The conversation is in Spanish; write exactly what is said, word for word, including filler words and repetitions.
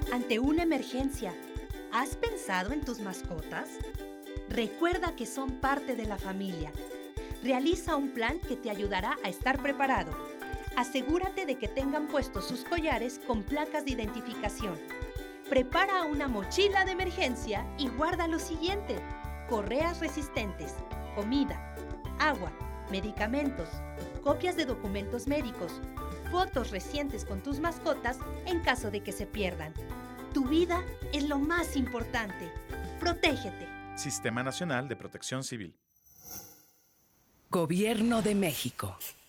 Ante una emergencia, ¿has pensado en tus mascotas? Recuerda que son parte de la familia. Realiza un plan que te ayudará a estar preparado. Asegúrate de que tengan puestos sus collares con placas de identificación. Prepara una mochila de emergencia y guarda lo siguiente: correas resistentes, comida, agua, medicamentos, copias de documentos médicos, fotos recientes con tus mascotas en caso de que se pierdan. Tu vida es lo más importante. Protégete. Sistema Nacional de Protección Civil. Gobierno de México.